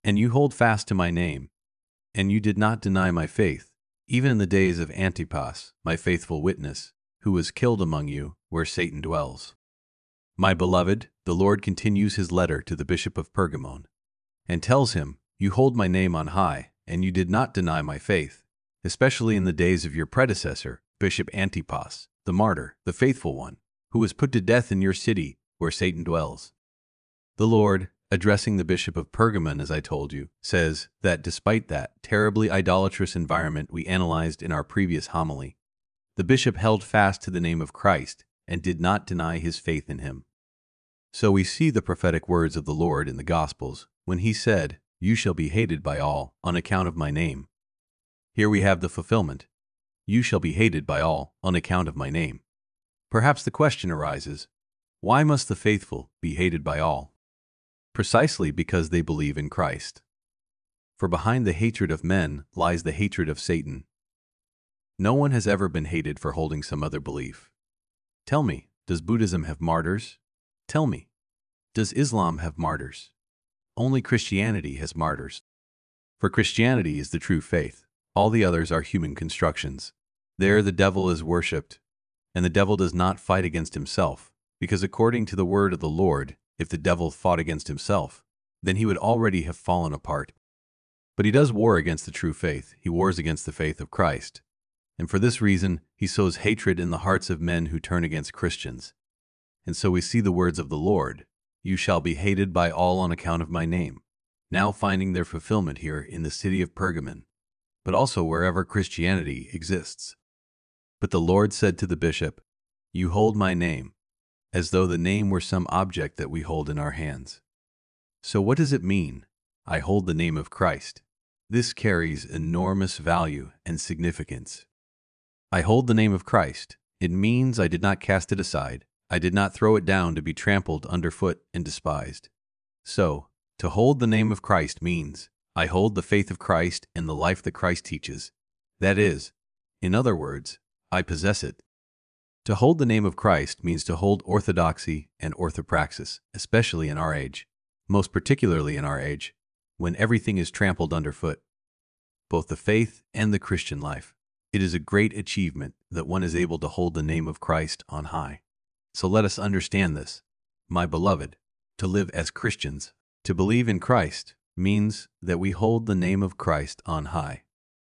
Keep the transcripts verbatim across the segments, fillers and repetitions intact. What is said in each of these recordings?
And you hold fast to my name, and you did not deny my faith, even in the days of Antipas, my faithful witness, who was killed among you, where Satan dwells. My beloved, the Lord continues his letter to the bishop of Pergamon, and tells him, You hold my name on high, and you did not deny my faith, especially in the days of your predecessor, Bishop Antipas, the martyr, the faithful one, who was put to death in your city, where Satan dwells. The Lord, addressing the bishop of Pergamon, as I told you, says that despite that terribly idolatrous environment we analyzed in our previous homily, the bishop held fast to the name of Christ and did not deny his faith in him. So we see the prophetic words of the Lord in the Gospels when he said, You shall be hated by all on account of my name. Here we have the fulfillment. You shall be hated by all on account of my name. Perhaps the question arises, why must the faithful be hated by all? Precisely because they believe in Christ. For behind the hatred of men lies the hatred of Satan. No one has ever been hated for holding some other belief. Tell me, does Buddhism have martyrs? Tell me, does Islam have martyrs? Only Christianity has martyrs. For Christianity is the true faith. All the others are human constructions. There the devil is worshipped, and the devil does not fight against himself, because according to the word of the Lord, if the devil fought against himself, then he would already have fallen apart. But he does war against the true faith. He wars against the faith of Christ. And for this reason, he sows hatred in the hearts of men who turn against Christians. And so we see the words of the Lord, You shall be hated by all on account of my name, now finding their fulfillment here in the city of Pergamon, but also wherever Christianity exists. But the Lord said to the bishop, You hold my name, as though the name were some object that we hold in our hands. So what does it mean, I hold the name of Christ? This carries enormous value and significance. I hold the name of Christ. It means I did not cast it aside. I did not throw it down to be trampled underfoot and despised. So, to hold the name of Christ means I hold the faith of Christ and the life that Christ teaches. That is, in other words, I possess it. To hold the name of Christ means to hold orthodoxy and orthopraxis, especially in our age, most particularly in our age, when everything is trampled underfoot, both the faith and the Christian life. It is a great achievement that one is able to hold the name of Christ on high. So let us understand this, my beloved. To live as Christians, to believe in Christ, means that we hold the name of Christ on high.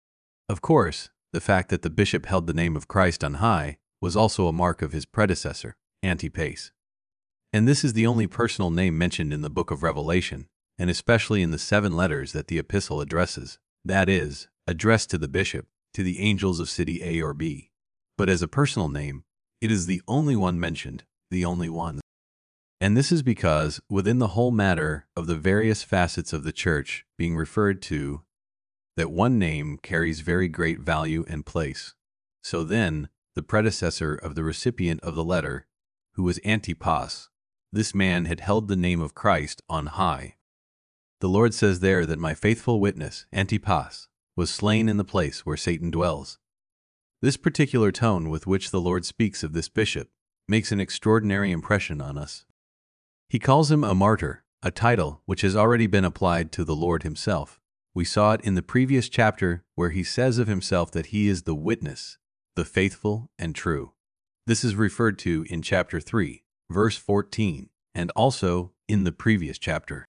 Of course, the fact that the bishop held the name of Christ on high was also a mark of his predecessor, Antipas. And this is the only personal name mentioned in the book of Revelation, and especially in the seven letters that the epistle addresses, that is, addressed to the bishop, to the angels of city A or B. But as a personal name, it is the only one mentioned, the only one. And this is because within the whole matter of the various facets of the church being referred to, that one name carries very great value and place. So then, the predecessor of the recipient of the letter, who was Antipas, this man had held the name of Christ on high. The Lord says there that my faithful witness, Antipas, was slain in the place where Satan dwells. This particular tone with which the Lord speaks of this bishop makes an extraordinary impression on us. He calls him a martyr, a title which has already been applied to the Lord himself. We saw it in the previous chapter where he says of himself that he is the witness, the faithful and true. This is referred to in chapter three, verse fourteen, and also in the previous chapter.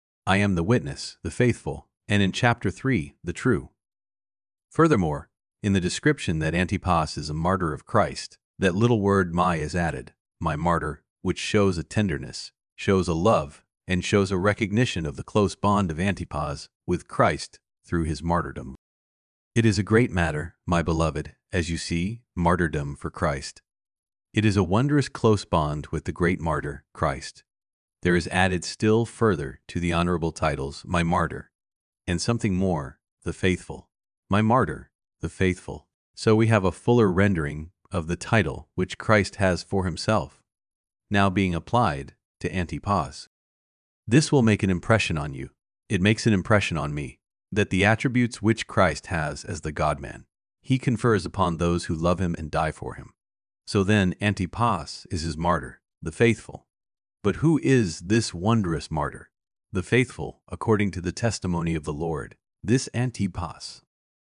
I am the witness, the faithful, and in chapter three, the true. Furthermore, in the description that Antipas is a martyr of Christ, that little word my is added, my martyr, which shows a tenderness, shows a love, and shows a recognition of the close bond of Antipas with Christ through his martyrdom. It is a great matter, my beloved, as you see, martyrdom for Christ. It is a wondrous close bond with the great martyr, Christ. There is added still further to the honorable titles, my martyr, and something more, the faithful. My martyr, the faithful. So we have a fuller rendering of the title which Christ has for himself, now being applied to Antipas. This will make an impression on you. It makes an impression on me, that the attributes which Christ has as the God-man, he confers upon those who love him and die for him. So then Antipas is his martyr, the faithful. But who is this wondrous martyr? the faithful, according to the testimony of the Lord, this Antipas.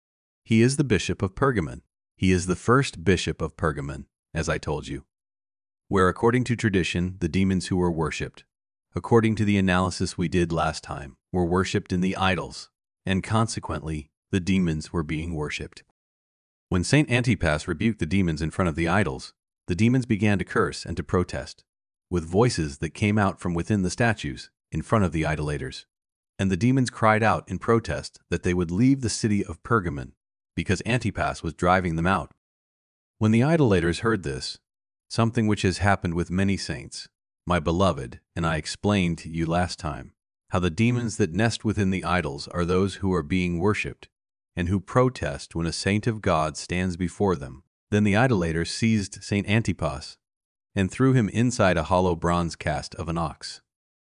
He is the bishop of Pergamon. He is the first bishop of Pergamon, as I told you, where according to tradition, the demons who were worshipped, according to the analysis we did last time, were worshipped in the idols, and consequently, the demons were being worshipped. When Saint Antipas rebuked the demons in front of the idols, the demons began to curse and to protest, with voices that came out from within the statues in front of the idolaters. And the demons cried out in protest that they would leave the city of Pergamon, because Antipas was driving them out. When the idolaters heard this, something which has happened with many saints, my beloved, and I explained to you last time, how the demons that nest within the idols are those who are being worshipped, and who protest when a saint of God stands before them. Then the idolaters seized Saint Antipas and threw him inside a hollow bronze cast of an ox.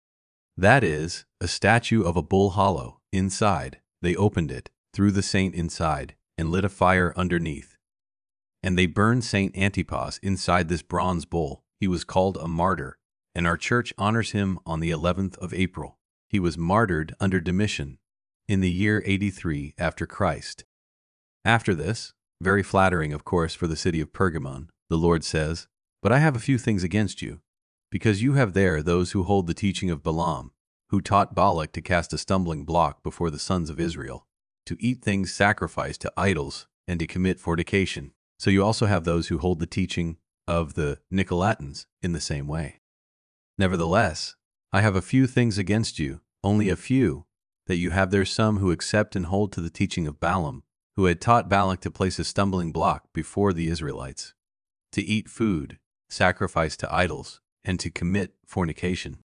That is, a statue of a bull hollow. Inside, they opened it, threw the saint inside, and lit a fire underneath. And they burned Saint Antipas inside this bronze bull. He was called a martyr, and our church honors him on the eleventh of April. He was martyred under Domitian in the year eighty-three after Christ. After this, very flattering of course for the city of Pergamon, the Lord says, "But I have a few things against you, because you have there those who hold the teaching of Balaam, who taught Balak to cast a stumbling block before the sons of Israel, to eat things sacrificed to idols, and to commit fornication. So you also have those who hold the teaching of the Nicolaitans in the same way. Nevertheless, I have a few things against you, only a few, that you have there some who accept and hold to the teaching of Balaam, who had taught Balak to place a stumbling block before the Israelites, to eat food sacrificed to idols, and to commit fornication.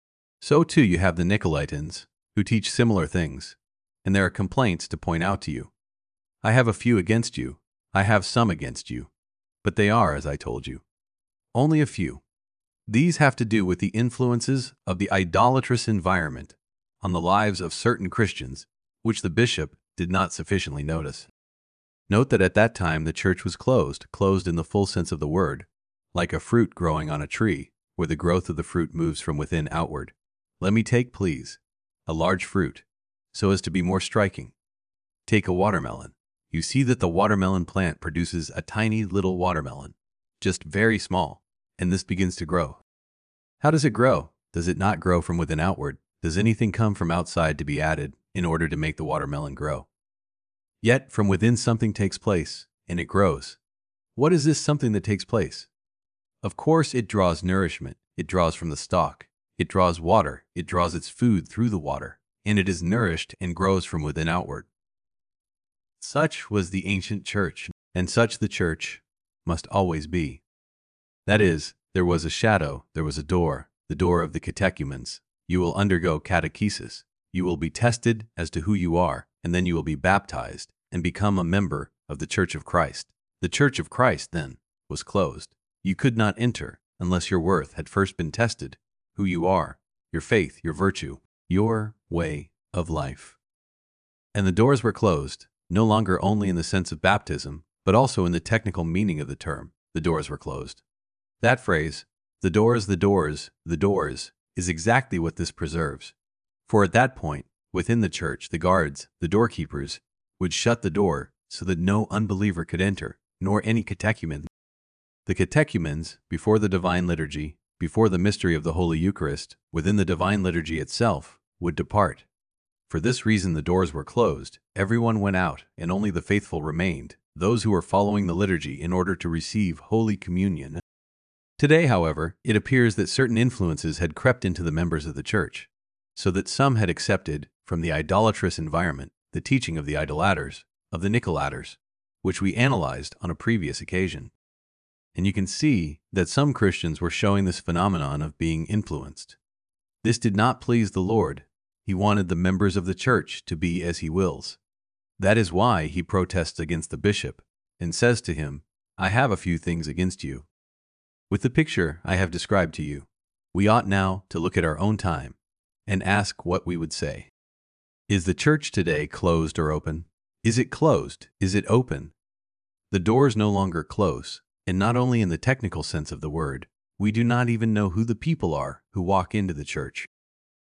So too you have the Nicolaitans, who teach similar things, and there are complaints to point out to you. I have a few against you, I have some against you, but they are, as I told you, only a few. These have to do with the influences of the idolatrous environment on the lives of certain Christians, which the bishop did not sufficiently notice. Note that at that time the church was closed, closed in the full sense of the word, like a fruit growing on a tree, where the growth of the fruit moves from within outward. Let me take, please, a large fruit, so as to be more striking. Take a watermelon. You see that the watermelon plant produces a tiny little watermelon, just very small, and this begins to grow. How does it grow? Does it not grow from within outward? Does anything come from outside to be added in order to make the watermelon grow? Yet from within something takes place, and it grows. What is this something that takes place? Of course it draws nourishment, it draws from the stalk, it draws water, it draws its food through the water, and it is nourished and grows from within outward. Such was the ancient church, and such the church must always be. That is, there was a shadow, there was a door, the door of the catechumens. You will undergo catechesis, you will be tested as to who you are, and then you will be baptized and become a member of the Church of Christ. The Church of Christ, then, was closed. You could not enter unless your worth had first been tested, who you are, your faith, your virtue, your way of life. And the doors were closed, no longer only in the sense of baptism, but also in the technical meaning of the term. The doors were closed. That phrase, the doors, the doors, the doors, is exactly what this preserves. For at that point, within the church, the guards, the doorkeepers, would shut the door so that no unbeliever could enter, nor any catechumen. The catechumens, before the divine liturgy, before the mystery of the Holy Eucharist, within the divine liturgy itself, would depart. For this reason the doors were closed, everyone went out, and only the faithful remained, those who were following the liturgy in order to receive Holy Communion. Today, however, it appears that certain influences had crept into the members of the church, so that some had accepted, from the idolatrous environment, the teaching of the idolaters, of the Nicolaitans, which we analyzed on a previous occasion. And you can see that some Christians were showing this phenomenon of being influenced. This did not please the Lord. He wanted the members of the church to be as he wills. That is why he protests against the bishop and says to him, "I have a few things against you." With the picture I have described to you, we ought now to look at our own time and ask what we would say. Is the church today closed or open? Is it closed? Is it open? The doors no longer close, and not only in the technical sense of the word, we do not even know who the people are who walk into the church.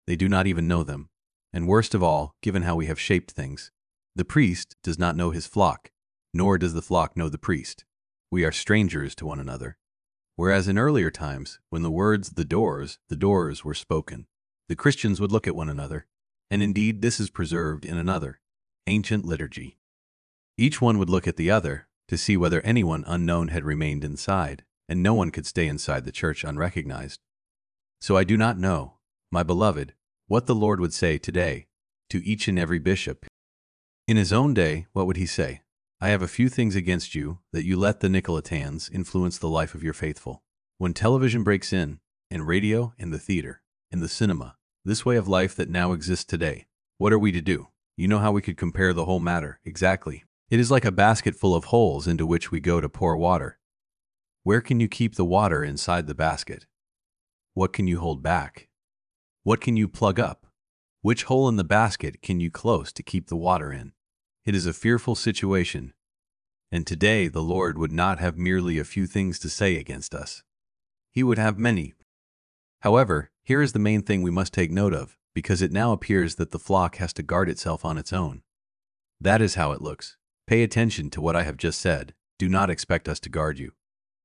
They do not even know them. And worst of all, given how we have shaped things, the priest does not know his flock, nor does the flock know the priest. We are strangers to one another. Whereas in earlier times, when the words the doors, the doors were spoken, the Christians would look at one another, and indeed this is preserved in another ancient liturgy. Each one would look at the other to see whether anyone unknown had remained inside, and no one could stay inside the church unrecognized. So I do not know, my beloved, what the Lord would say today to each and every bishop. In his own day, what would he say? I have a few things against you, that you let the Nicolaitans influence the life of your faithful. When television breaks in, and radio, and the theater, and the cinema, this way of life that now exists today, what are we to do? You know how we could compare the whole matter, exactly. It is like a basket full of holes into which we go to pour water. Where can you keep the water inside the basket? What can you hold back? What can you plug up? Which hole in the basket can you close to keep the water in? It is a fearful situation, and today the Lord would not have merely a few things to say against us. He would have many. However, here is the main thing we must take note of, because it now appears that the flock has to guard itself on its own. That is how it looks. Pay attention to what I have just said. Do not expect us to guard you.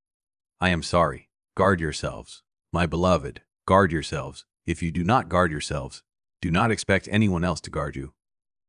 I am sorry. Guard yourselves. My beloved, guard yourselves. If you do not guard yourselves, do not expect anyone else to guard you.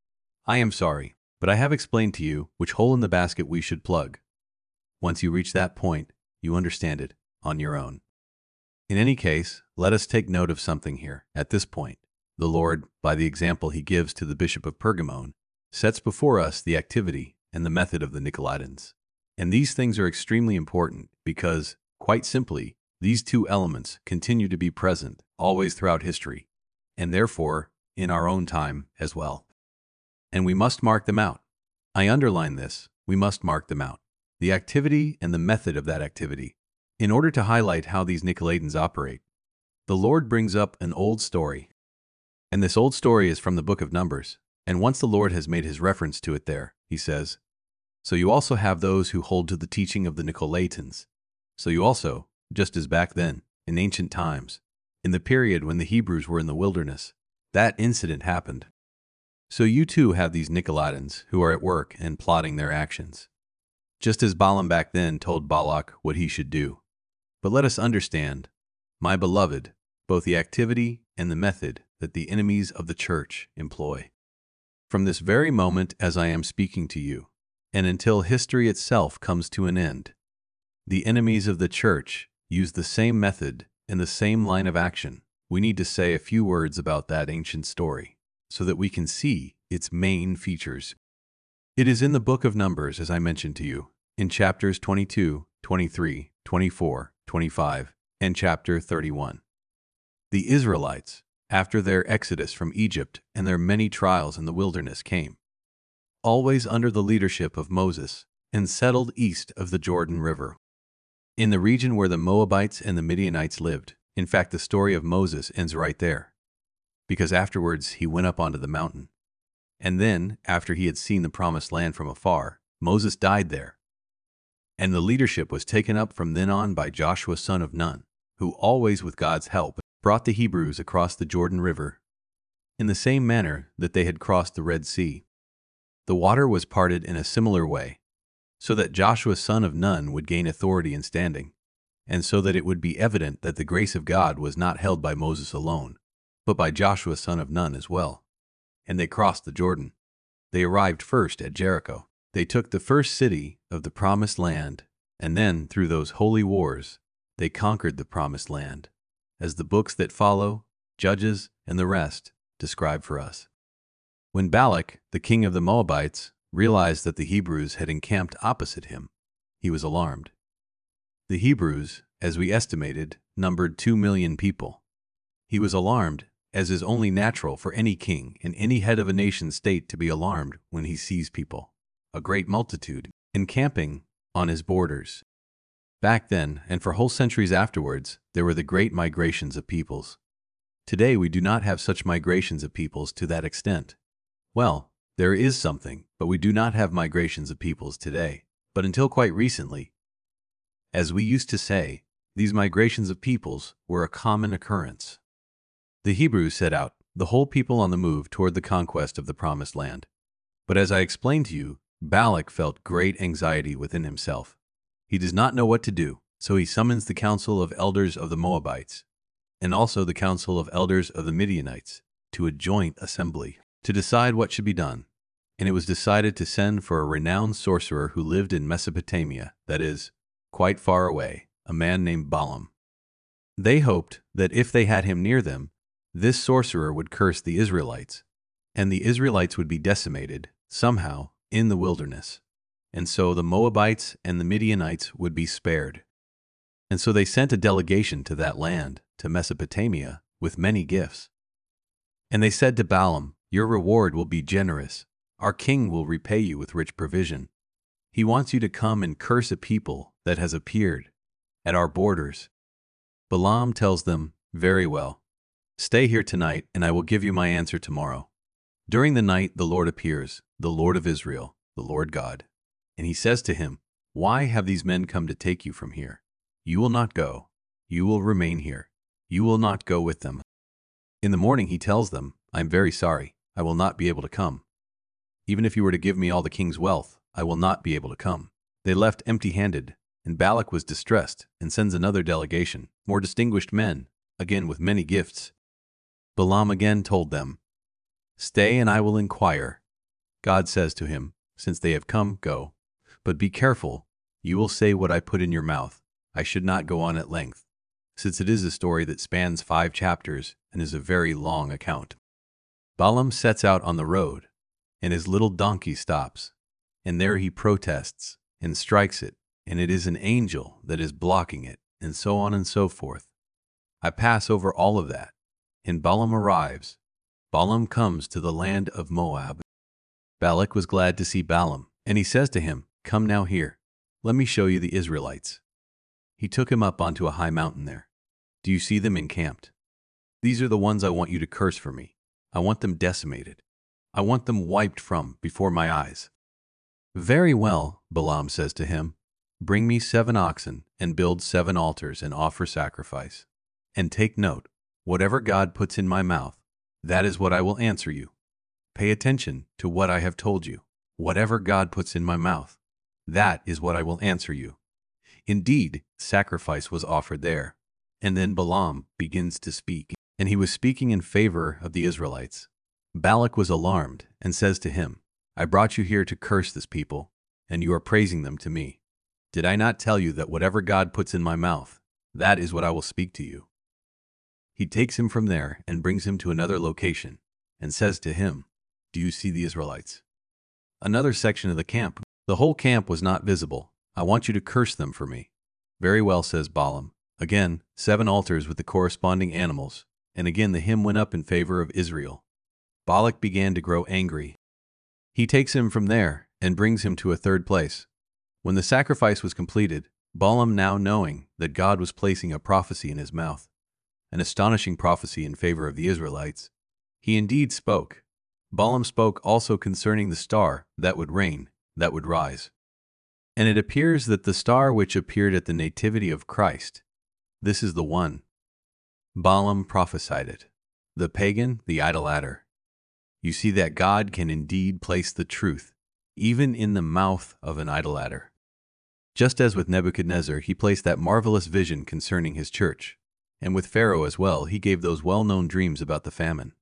I am sorry, but I have explained to you which hole in the basket we should plug. Once you reach that point, you understand it on your own. In any case, let us take note of something here. At this point, the Lord, by the example he gives to the Bishop of Pergamon, sets before us the activity and the method of the Nicolaitans. And these things are extremely important because, quite simply, these two elements continue to be present always throughout history, and therefore in our own time as well. And we must mark them out. I underline this, we must mark them out. The activity and the method of that activity, in order to highlight how these Nicolaitans operate. The Lord brings up an old story, and this old story is from the book of Numbers, and once the Lord has made his reference to it there, he says, so you also have those who hold to the teaching of the Nicolaitans. So you also, just as back then, in ancient times, in the period when the Hebrews were in the wilderness, that incident happened. So you too have these Nicolaitans who are at work and plotting their actions. Just as Balaam back then told Balak what he should do. But let us understand, my beloved, both the activity and the method that the enemies of the church employ. From this very moment as I am speaking to you, and until history itself comes to an end, the enemies of the church use the same method and the same line of action. We need to say a few words about that ancient story, so that we can see its main features. It is in the book of Numbers, as I mentioned to you, in chapters twenty-two, twenty-three, twenty-four, twenty-five, and chapter thirty-one. The Israelites, after their exodus from Egypt and their many trials in the wilderness came, always under the leadership of Moses, and settled east of the Jordan River, in the region where the Moabites and the Midianites lived. In fact, the story of Moses ends right there, because afterwards he went up onto the mountain. And then, after he had seen the promised land from afar, Moses died there. And the leadership was taken up from then on by Joshua son of Nun, who always with God's help brought the Hebrews across the Jordan River, in the same manner that they had crossed the Red Sea. The water was parted in a similar way, so that Joshua son of Nun would gain authority and standing, and so that it would be evident that the grace of God was not held by Moses alone, but by Joshua son of Nun as well. And they crossed the Jordan. They arrived first at Jericho. They took the first city of the promised land, and then, through those holy wars, they conquered the promised land, as the books that follow, Judges, and the rest, describe for us. When Balak, the king of the Moabites, realized that the Hebrews had encamped opposite him, he was alarmed. The Hebrews, as we estimated, numbered two million people. He was alarmed, as is only natural for any king and any head of a nation-state to be alarmed when he sees people, a great multitude, encamping on his borders. Back then, and for whole centuries afterwards, there were the great migrations of peoples. Today we do not have such migrations of peoples to that extent. Well, there is something, but we do not have migrations of peoples today. But until quite recently, as we used to say, these migrations of peoples were a common occurrence. The Hebrews set out, the whole people on the move toward the conquest of the promised land. But as I explained to you, Balak felt great anxiety within himself. He does not know what to do, so he summons the council of elders of the Moabites, and also the council of elders of the Midianites, to a joint assembly, to decide what should be done. And it was decided to send for a renowned sorcerer who lived in Mesopotamia, that is, quite far away, a man named Balaam. They hoped that if they had him near them, this sorcerer would curse the Israelites, and the Israelites would be decimated, somehow, in the wilderness. And so the Moabites and the Midianites would be spared. And so they sent a delegation to that land, to Mesopotamia, with many gifts. And they said to Balaam, "Your reward will be generous. Our king will repay you with rich provision. He wants you to come and curse a people that has appeared at our borders." Balaam tells them, "Very well. Stay here tonight, and I will give you my answer tomorrow." During the night the Lord appears, the Lord of Israel, the Lord God. And he says to him, "Why have these men come to take you from here? You will not go. You will remain here. You will not go with them." In the morning he tells them, "I am very sorry. I will not be able to come. Even if you were to give me all the king's wealth, I will not be able to come." They left empty-handed, and Balak was distressed and sends another delegation, more distinguished men, again with many gifts. Balaam again told them, "Stay and I will inquire." God says to him, "Since they have come, go. But be careful. You will say what I put in your mouth. I should not go on at length, since it is a story that spans five chapters and is a very long account." Balaam sets out on the road, and his little donkey stops, and there he protests and strikes it, and it is an angel that is blocking it, and so on and so forth. I pass over all of that, and Balaam arrives. Balaam comes to the land of Moab. Balak was glad to see Balaam, and he says to him, "Come now here. Let me show you the Israelites." He took him up onto a high mountain there. "Do you see them encamped? These are the ones I want you to curse for me. I want them decimated. I want them wiped from before my eyes." "Very well," Balaam says to him. "Bring me seven oxen and build seven altars and offer sacrifice. And take note, whatever God puts in my mouth, that is what I will answer you. Pay attention to what I have told you. Whatever God puts in my mouth, that is what I will answer you." Indeed, sacrifice was offered there. And then Balaam begins to speak, and he was speaking in favor of the Israelites. Balak was alarmed and says to him, "I brought you here to curse this people, and you are praising them to me. Did I not tell you that whatever God puts in my mouth, that is what I will speak to you?" He takes him from there and brings him to another location, and says to him, "Do you see the Israelites? Another section of the camp. The whole camp was not visible. I want you to curse them for me." "Very well," says Balaam. Again, seven altars with the corresponding animals, and again the hymn went up in favor of Israel. Balak began to grow angry. He takes him from there and brings him to a third place. When the sacrifice was completed, Balaam, now knowing that God was placing a prophecy in his mouth, an astonishing prophecy in favor of the Israelites, he indeed spoke. Balaam spoke also concerning the star that would reign, that would rise. And it appears that the star which appeared at the nativity of Christ, this is the one. Balaam prophesied it. The pagan, the idolater. You see that God can indeed place the truth, even in the mouth of an idolater. Just as with Nebuchadnezzar, he placed that marvelous vision concerning his church, and with Pharaoh as well, he gave those well-known dreams about the famine.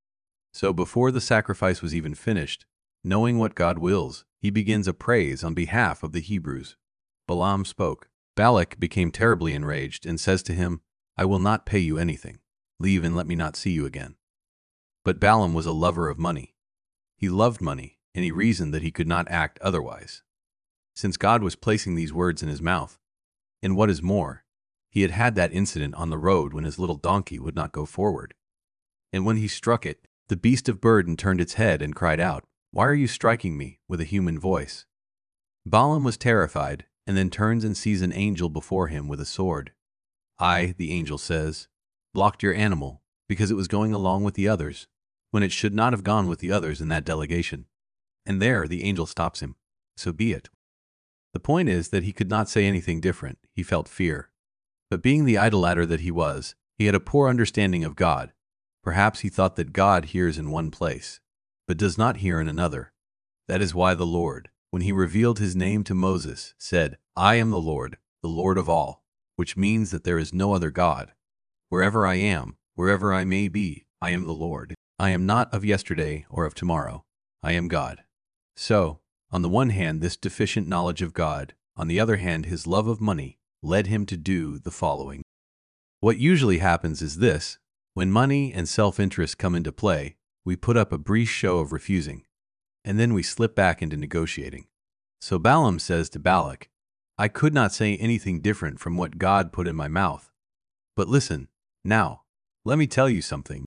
So before the sacrifice was even finished, knowing what God wills, he begins a praise on behalf of the Hebrews. Balaam spoke. Balak became terribly enraged and says to him, "I will not pay you anything. Leave and let me not see you again." But Balaam was a lover of money. He loved money, and he reasoned that he could not act otherwise, since God was placing these words in his mouth. And what is more, he had had that incident on the road when his little donkey would not go forward. And when he struck it, the beast of burden turned its head and cried out, "Why are you striking me?" with a human voice. Balaam was terrified, and then turns and sees an angel before him with a sword. "I," the angel says, "blocked your animal because it was going along with the others, when it should not have gone with the others in that delegation." And there the angel stops him. So be it. The point is that he could not say anything different. He felt fear. But being the idolater that he was, he had a poor understanding of God. Perhaps he thought that God hears in one place, but does not hear in another. That is why the Lord, when he revealed his name to Moses, said, I am the Lord, the Lord of all, which means that there is no other God. Wherever I am, wherever I may be, I am the Lord. I am not of yesterday or of tomorrow. I am God. So, on the one hand, this deficient knowledge of God, on the other hand, his love of money, led him to do the following. What usually happens is this: when money and self-interest come into play, we put up a brief show of refusing, and then we slip back into negotiating. So Balaam says to Balak, I could not say anything different from what God put in my mouth. But listen, now, let me tell you something.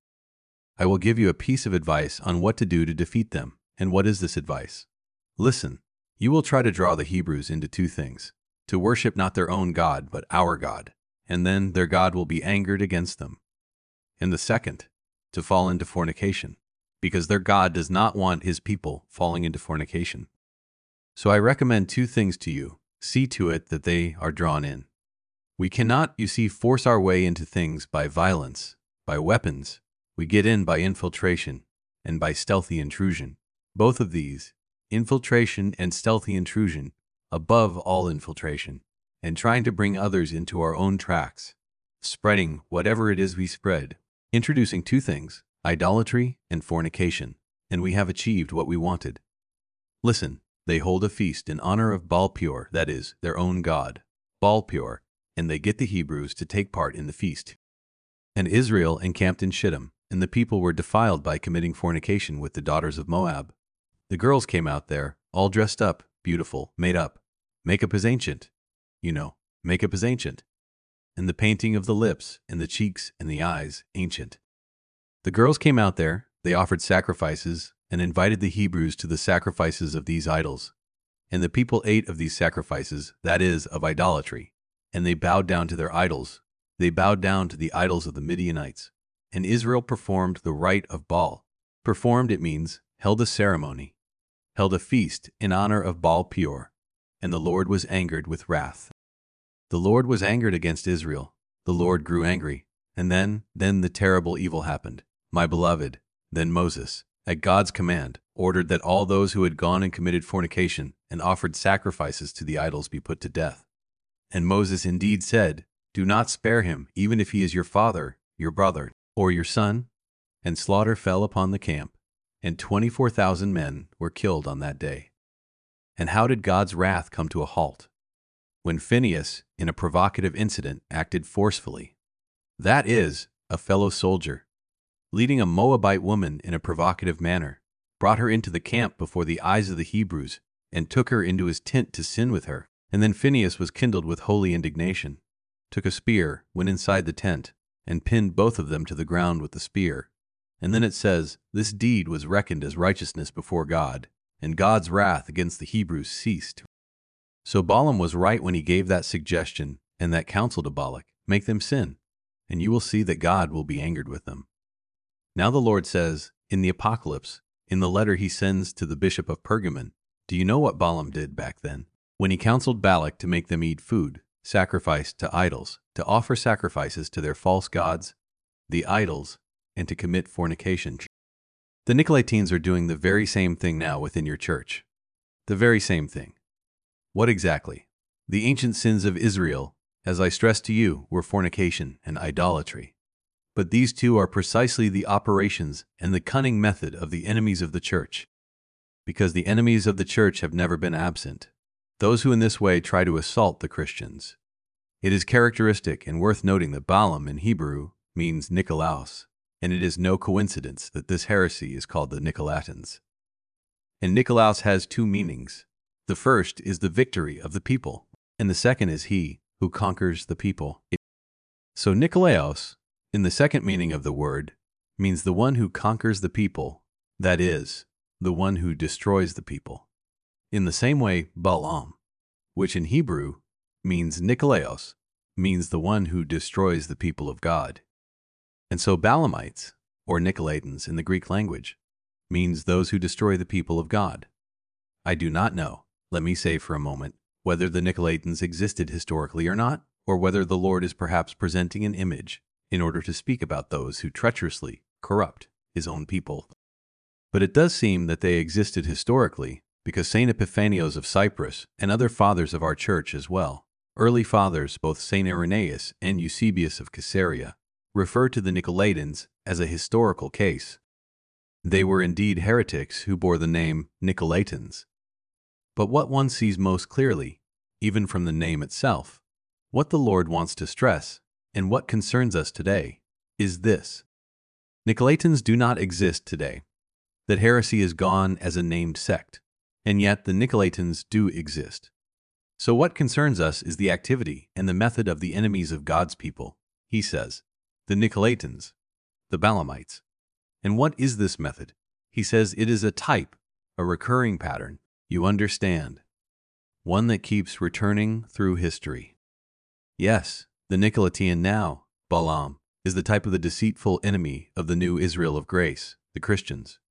I will give you a piece of advice on what to do to defeat them. And what is this advice? Listen, you will try to draw the Hebrews into two things: to worship not their own God, but our God, and then their God will be angered against them. And the second, to fall into fornication, because their God does not want his people falling into fornication. So I recommend two things to you. See to it that they are drawn in. We cannot, you see, force our way into things by violence, by weapons. We get in by infiltration and by stealthy intrusion. Both of these, infiltration and stealthy intrusion, above all infiltration, and trying to bring others into our own tracks, spreading whatever it is we spread, introducing two things, idolatry and fornication, and we have achieved what we wanted. Listen, they hold a feast in honor of Baal-peor, that is, their own god, Baal-peor, and they get the Hebrews to take part in the feast. And Israel encamped in Shittim, and the people were defiled by committing fornication with the daughters of Moab. The girls came out there, all dressed up, beautiful, made up. Makeup is ancient. You know, makeup is ancient. And the painting of the lips, and the cheeks, and the eyes, ancient. The girls came out there, they offered sacrifices, and invited the Hebrews to the sacrifices of these idols. And the people ate of these sacrifices, that is, of idolatry. And they bowed down to their idols. They bowed down to the idols of the Midianites. And Israel performed the rite of Baal. Performed, it means, held a ceremony, held a feast in honor of Baal-peor, and the Lord was angered with wrath. The Lord was angered against Israel. The Lord grew angry. And then, then the terrible evil happened. My beloved, then Moses, at God's command, ordered that all those who had gone and committed fornication and offered sacrifices to the idols be put to death. And Moses indeed said, do not spare him, even if he is your father, your brother, or your son. And slaughter fell upon the camp, and twenty-four thousand men were killed on that day. And how did God's wrath come to a halt? When Phinehas, in a provocative incident, acted forcefully. That is, a fellow soldier, leading a Moabite woman in a provocative manner, brought her into the camp before the eyes of the Hebrews, and took her into his tent to sin with her. And then Phinehas was kindled with holy indignation, took a spear, went inside the tent, and pinned both of them to the ground with the spear. And then it says, this deed was reckoned as righteousness before God, and God's wrath against the Hebrews ceased. So Balaam was right when he gave that suggestion and that counsel to Balak, make them sin, and you will see that God will be angered with them. Now the Lord says, in the Apocalypse, in the letter he sends to the bishop of Pergamon, do you know what Balaam did back then? When he counseled Balak to make them eat food, sacrifice to idols, to offer sacrifices to their false gods, the idols, and to commit fornication. The Nicolaitans are doing the very same thing now within your church. The very same thing. What exactly? The ancient sins of Israel, as I stressed to you, were fornication and idolatry. But these two are precisely the operations and the cunning method of the enemies of the church. Because the enemies of the church have never been absent. Those who in this way try to assault the Christians. It is characteristic and worth noting that Balaam in Hebrew means Nicolaos, and it is no coincidence that this heresy is called the Nicolaitans. And Nicolaos has two meanings. The first is the victory of the people, and the second is he who conquers the people. So Nicolaos, in the second meaning of the word, means the one who conquers the people, that is, the one who destroys the people. In the same way, Balaam, which in Hebrew means Nikolaos, means the one who destroys the people of God. And so Balaamites, or Nicolaitans in the Greek language, means those who destroy the people of God. I do not know, let me say for a moment, whether the Nicolaitans existed historically or not, or whether the Lord is perhaps presenting an image in order to speak about those who treacherously corrupt his own people. But it does seem that they existed historically, because Saint Epiphanios of Cyprus and other fathers of our church as well, early fathers, both Saint Irenaeus and Eusebius of Caesarea, refer to the Nicolaitans as a historical case. They were indeed heretics who bore the name Nicolaitans. But what one sees most clearly, even from the name itself, what the Lord wants to stress, and what concerns us today, is this: Nicolaitans do not exist today. That heresy is gone as a named sect, and yet the Nicolaitans do exist. So what concerns us is the activity and the method of the enemies of God's people, he says, the Nicolaitans, the Balaamites. And what is this method? He says it is a type, a recurring pattern, you understand, one that keeps returning through history. Yes, the Nicolaitan now, Balaam, is the type of the deceitful enemy of the new Israel of grace, the Christians.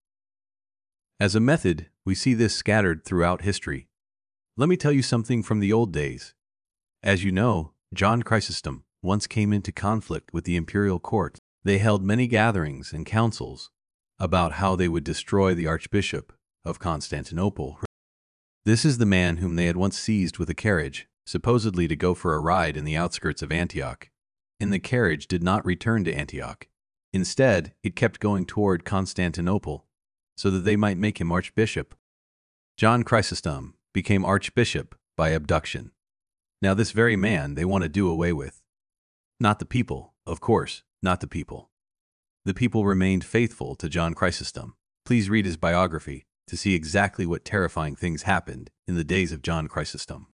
As a method, we see this scattered throughout history. Let me tell you something from the old days. As you know, John Chrysostom once came into conflict with the imperial court. They held many gatherings and councils about how they would destroy the Archbishop of Constantinople. This is the man whom they had once seized with a carriage, supposedly to go for a ride in the outskirts of Antioch. And the carriage did not return to Antioch. Instead, it kept going toward Constantinople, so that they might make him archbishop. John Chrysostom became archbishop by abduction. Now this very man they want to do away with. Not the people, of course, not the people. The people remained faithful to John Chrysostom. Please read his biography to see exactly what terrifying things happened in the days of John Chrysostom.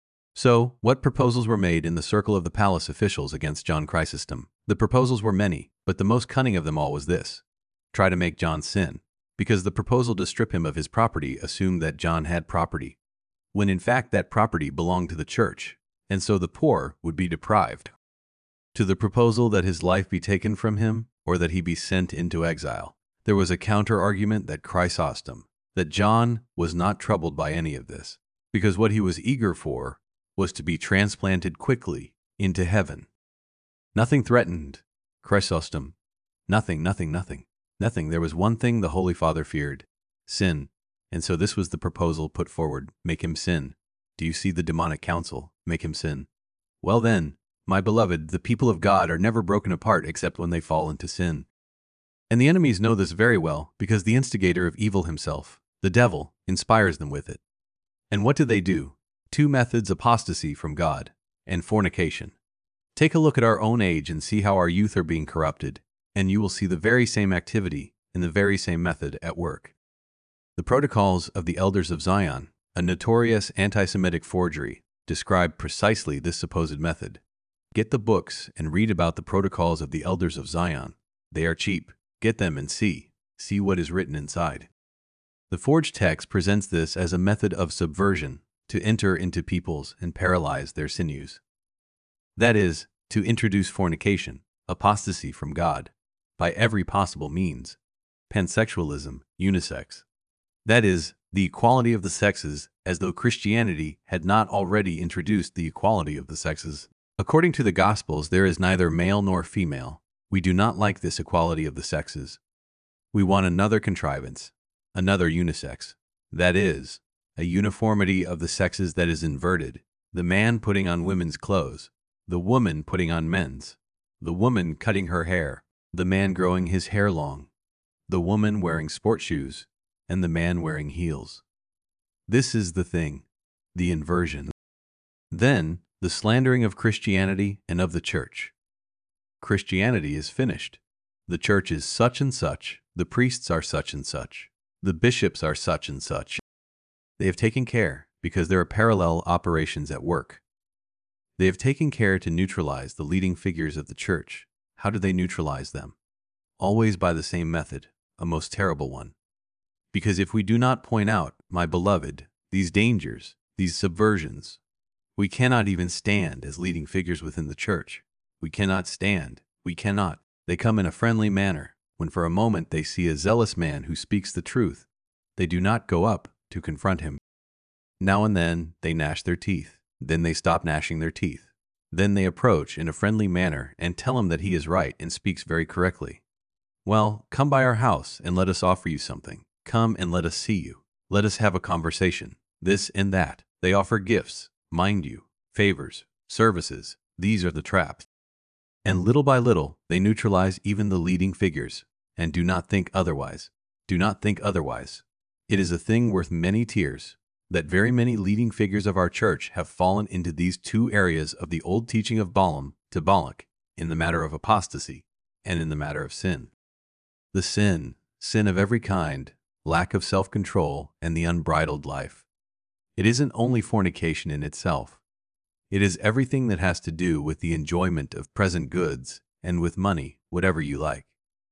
So, what proposals were made in the circle of the palace officials against John Chrysostom? The proposals were many, but the most cunning of them all was this: try to make John sin, because the proposal to strip him of his property assumed that John had property, when in fact that property belonged to the church, and so the poor would be deprived. To the proposal that his life be taken from him, or that he be sent into exile, there was a counter-argument that Chrysostom, that John was not troubled by any of this, because what he was eager for was to be transplanted quickly into heaven. Nothing threatened Chrysostom. Nothing, nothing, nothing, nothing. There was one thing the Holy Father feared: sin. And so this was the proposal put forward: make him sin. Do you see the demonic counsel? Make him sin. Well then, my beloved, the people of God are never broken apart except when they fall into sin. And the enemies know this very well, because the instigator of evil himself, the devil, inspires them with it. And what do they do? Two methods: apostasy from God and fornication. Take a look at our own age and see how our youth are being corrupted, and you will see the very same activity and the very same method at work. The Protocols of the Elders of Zion, a notorious anti-Semitic forgery, describe precisely this supposed method. Get the books and read about the Protocols of the Elders of Zion. They are cheap. Get them and see. See what is written inside. The forged text presents this as a method of subversion, to enter into peoples and paralyze their sinews. That is, to introduce fornication, apostasy from God, by every possible means. Pansexualism, unisex. That is, the equality of the sexes, as though Christianity had not already introduced the equality of the sexes. According to the Gospels, there is neither male nor female. We do not like this equality of the sexes. We want another contrivance, another unisex. That is, a uniformity of the sexes that is inverted, the man putting on women's clothes, the woman putting on men's, the woman cutting her hair, the man growing his hair long, the woman wearing sport shoes, and the man wearing heels. This is the thing, the inversion. Then, the slandering of Christianity and of the church. Christianity is finished. The church is such and such, the priests are such and such, the bishops are such and such. They have taken care, because there are parallel operations at work. They have taken care to neutralize the leading figures of the church. How do they neutralize them? Always by the same method, a most terrible one. Because if we do not point out, my beloved, these dangers, these subversions, we cannot even stand as leading figures within the church. We cannot stand. We cannot. They come in a friendly manner, when for a moment they see a zealous man who speaks the truth. They do not go up to confront him. Now and then they gnash their teeth. Then they stop gnashing their teeth. Then they approach in a friendly manner and tell him that he is right and speaks very correctly. Well, come by our house and let us offer you something. Come and let us see you. Let us have a conversation. This and that. They offer gifts, mind you, favors, services. These are the traps. And little by little, they neutralize even the leading figures. And do not think otherwise. Do not think otherwise. It is a thing worth many tears that very many leading figures of our church have fallen into these two areas of the old teaching of Balaam to Balak in the matter of apostasy and in the matter of sin. The sin, sin of every kind, lack of self-control, and the unbridled life. It isn't only fornication in itself. It is everything that has to do with the enjoyment of present goods and with money, whatever you like.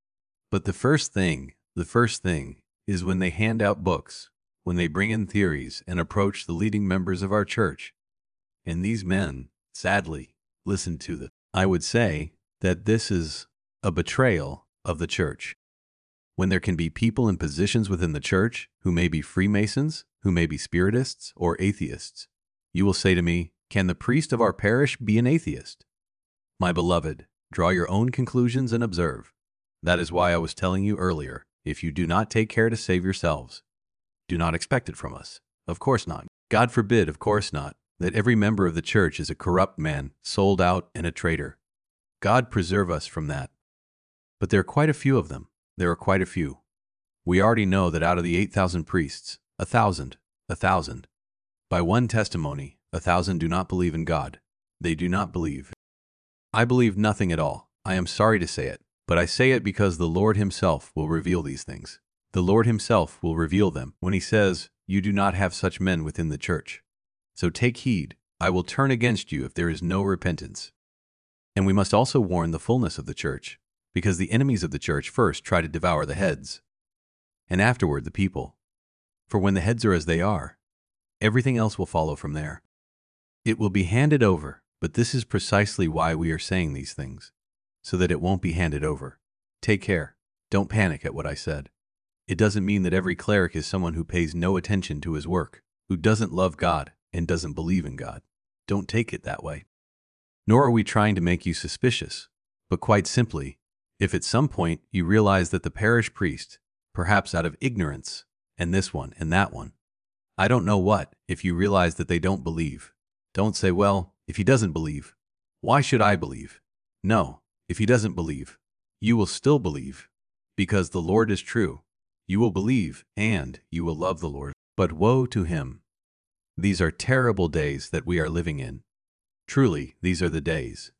But the first thing, the first thing, is when they hand out books, when they bring in theories and approach the leading members of our church. And these men, sadly, listen to them. I would say that this is a betrayal of the church. When there can be people in positions within the church who may be Freemasons, who may be Spiritists, or atheists, you will say to me, "Can the priest of our parish be an atheist?" My beloved, draw your own conclusions and observe. That is why I was telling you earlier, if you do not take care to save yourselves, do not expect it from us. Of course not. God forbid, of course not, that every member of the church is a corrupt man, sold out, and a traitor. God preserve us from that. But there are quite a few of them. There are quite a few. We already know that out of the eight thousand priests, a thousand, a thousand, by one testimony, a thousand do not believe in God. They do not believe. I believe nothing at all. I am sorry to say it, but I say it because the Lord Himself will reveal these things. The Lord Himself will reveal them when He says, "You do not have such men within the church. So take heed, I will turn against you if there is no repentance." And we must also warn the fullness of the church, because the enemies of the church first try to devour the heads, and afterward the people. For when the heads are as they are, everything else will follow from there. It will be handed over, but this is precisely why we are saying these things, so that it won't be handed over. Take care. Don't panic at what I said. It doesn't mean that every cleric is someone who pays no attention to his work, who doesn't love God and doesn't believe in God. Don't take it that way. Nor are we trying to make you suspicious, but quite simply, if at some point you realize that the parish priest, perhaps out of ignorance, and this one and that one, I don't know what, if you realize that they don't believe, don't say, "Well, if he doesn't believe, why should I believe?" No, if he doesn't believe, you will still believe, because the Lord is true. You will believe, and you will love the Lord. But woe to him. These are terrible days that we are living in. Truly, these are the days.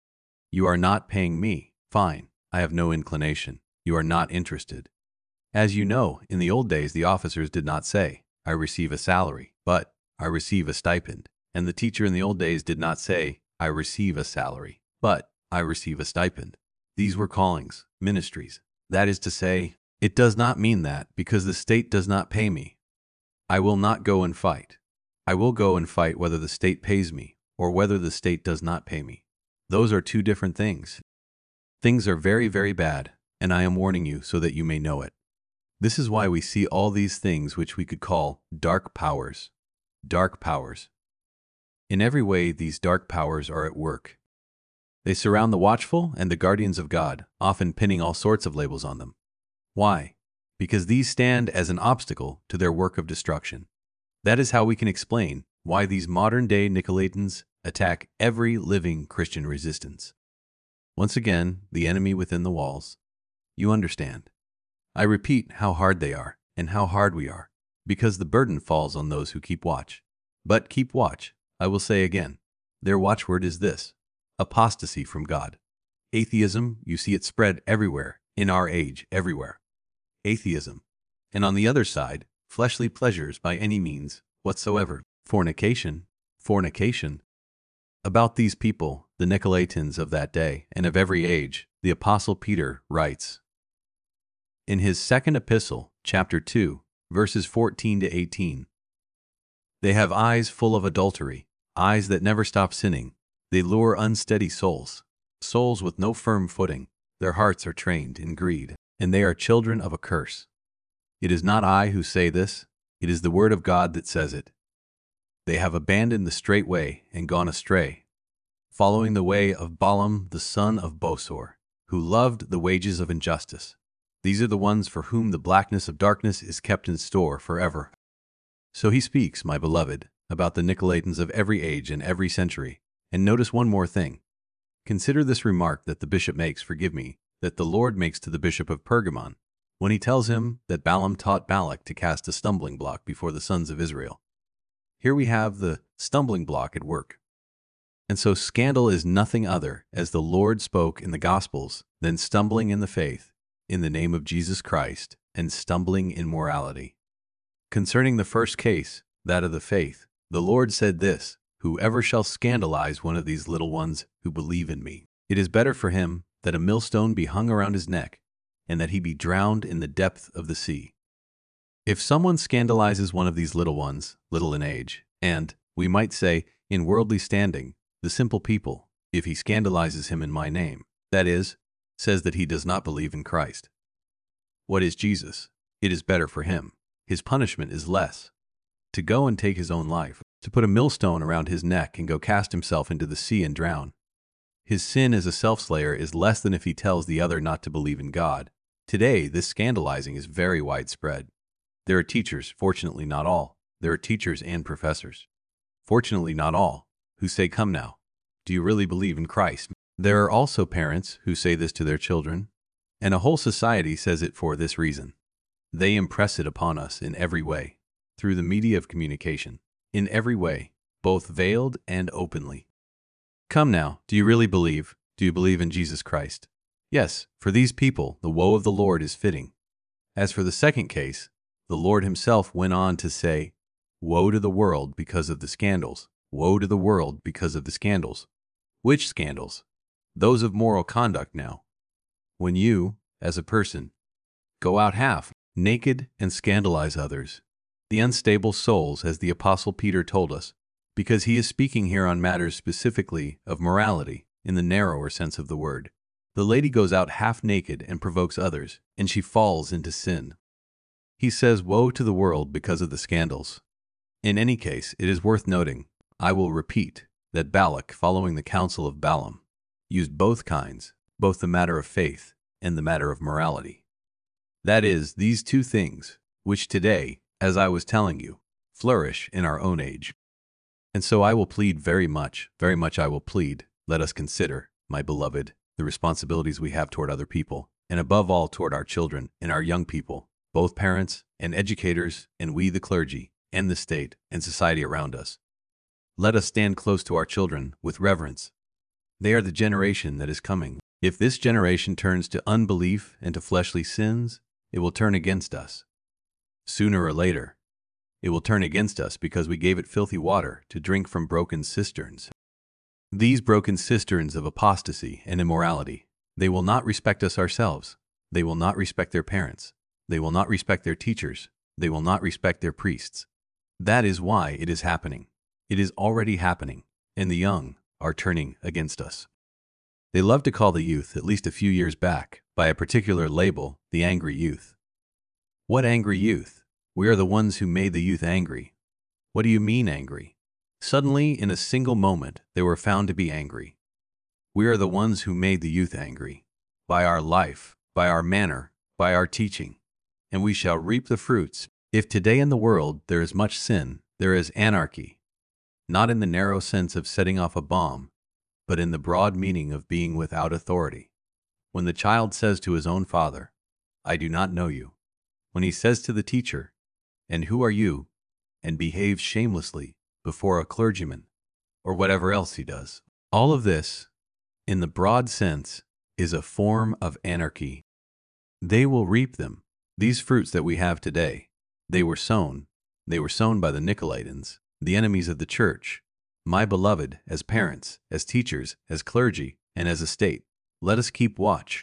You are not paying me. Fine, I have no inclination. You are not interested. As you know, in the old days the officers did not say, "I receive a salary," but "I receive a stipend." And the teacher in the old days did not say, "I receive a salary," but "I receive a stipend." These were callings, ministries. That is to say, it does not mean that because the state does not pay me, I will not go and fight. I will go and fight whether the state pays me or whether the state does not pay me. Those are two different things. Things are very, very bad, and I am warning you so that you may know it. This is why we see all these things which we could call dark powers. Dark powers. In every way, these dark powers are at work. They surround the watchful and the guardians of God, often pinning all sorts of labels on them. Why? Because these stand as an obstacle to their work of destruction. That is how we can explain why these modern-day Nicolaitans attack every living Christian resistance. Once again, the enemy within the walls. You understand. I repeat how hard they are and how hard we are, because the burden falls on those who keep watch. But keep watch, I will say again. Their watchword is this: apostasy from God. Atheism, you see it spread everywhere, in our age, everywhere. Atheism. And on the other side, fleshly pleasures by any means whatsoever. Fornication. Fornication. About these people, the Nicolaitans of that day and of every age, the Apostle Peter writes in his second epistle, chapter two, verses fourteen to eighteen. They have eyes full of adultery, eyes that never stop sinning. They lure unsteady souls, souls with no firm footing. Their hearts are trained in greed, and they are children of a curse. It is not I who say this, it is the word of God that says it. They have abandoned the straight way and gone astray, following the way of Balaam the son of Bosor, who loved the wages of injustice, These are the ones for whom the blackness of darkness is kept in store forever. So he speaks, my beloved, about the Nicolaitans of every age and every century. And notice one more thing. Consider this remark that the bishop makes, forgive me, that the Lord makes to the bishop of Pergamon, when he tells him that Balaam taught Balak to cast a stumbling block before the sons of Israel. Here we have the stumbling block at work. And so scandal is nothing other, as the Lord spoke in the Gospels, than stumbling in the faith, in the name of Jesus Christ, and stumbling in morality. Concerning the first case, that of the faith, the Lord said this, whoever shall scandalize one of these little ones who believe in me, it is better for him that a millstone be hung around his neck, and that he be drowned in the depth of the sea. If someone scandalizes one of these little ones, little in age, and, we might say, in worldly standing, the simple people, if he scandalizes him in my name, that is, says that he does not believe in Christ. What is Jesus? It is better for him. His punishment is less. To go and take his own life, to put a millstone around his neck and go cast himself into the sea and drown. His sin as a self-slayer is less than if he tells the other not to believe in God. Today, this scandalizing is very widespread. There are teachers, fortunately not all, there are teachers and professors, fortunately not all, who say, come now, do you really believe in Christ? There are also parents who say this to their children, and a whole society says it for this reason. They impress it upon us in every way, through the media of communication, in every way, both veiled and openly. Come now, do you really believe? Do you believe in Jesus Christ? Yes, for these people, the woe of the Lord is fitting. As for the second case, the Lord himself went on to say, woe to the world because of the scandals. Woe to the world because of the scandals. Which scandals? Those of moral conduct now. When you, as a person, go out half naked and scandalize others, the unstable souls, as the Apostle Peter told us, because he is speaking here on matters specifically of morality, in the narrower sense of the word. The lady goes out half naked and provokes others, and she falls into sin. He says, woe to the world because of the scandals. In any case, it is worth noting, I will repeat, that Balak, following the counsel of Balaam, used both kinds, both the matter of faith and the matter of morality. That is, these two things, which today, as I was telling you, flourish in our own age. And so I will plead very much, very much I will plead, let us consider, my beloved, the responsibilities we have toward other people, and above all toward our children and our young people, both parents and educators, and we the clergy, and the state and society around us. Let us stand close to our children with reverence. They are the generation that is coming. If this generation turns to unbelief and to fleshly sins, it will turn against us. Sooner or later, it will turn against us because we gave it filthy water to drink from broken cisterns. These broken cisterns of apostasy and immorality, they will not respect us ourselves. They will not respect their parents. They will not respect their teachers. They will not respect their priests. That is why it is happening. It is already happening, and the young are turning against us. They love to call the youth, at least a few years back, by a particular label, the angry youth. What angry youth? We are the ones who made the youth angry. What do you mean angry? Suddenly, in a single moment, they were found to be angry. We are the ones who made the youth angry, by our life, by our manner, by our teaching, and we shall reap the fruits. If today in the world there is much sin, there is anarchy, not in the narrow sense of setting off a bomb, but in the broad meaning of being without authority. When the child says to his own father, I do not know you, when he says to the teacher, and who are you, and behaves shamelessly before a clergyman, or whatever else he does, all of this, in the broad sense, is a form of anarchy. They will reap them. These fruits that we have today, they were sown. They were sown by the Nicolaitans, the enemies of the church. My beloved, as parents, as teachers, as clergy, and as a state, let us keep watch.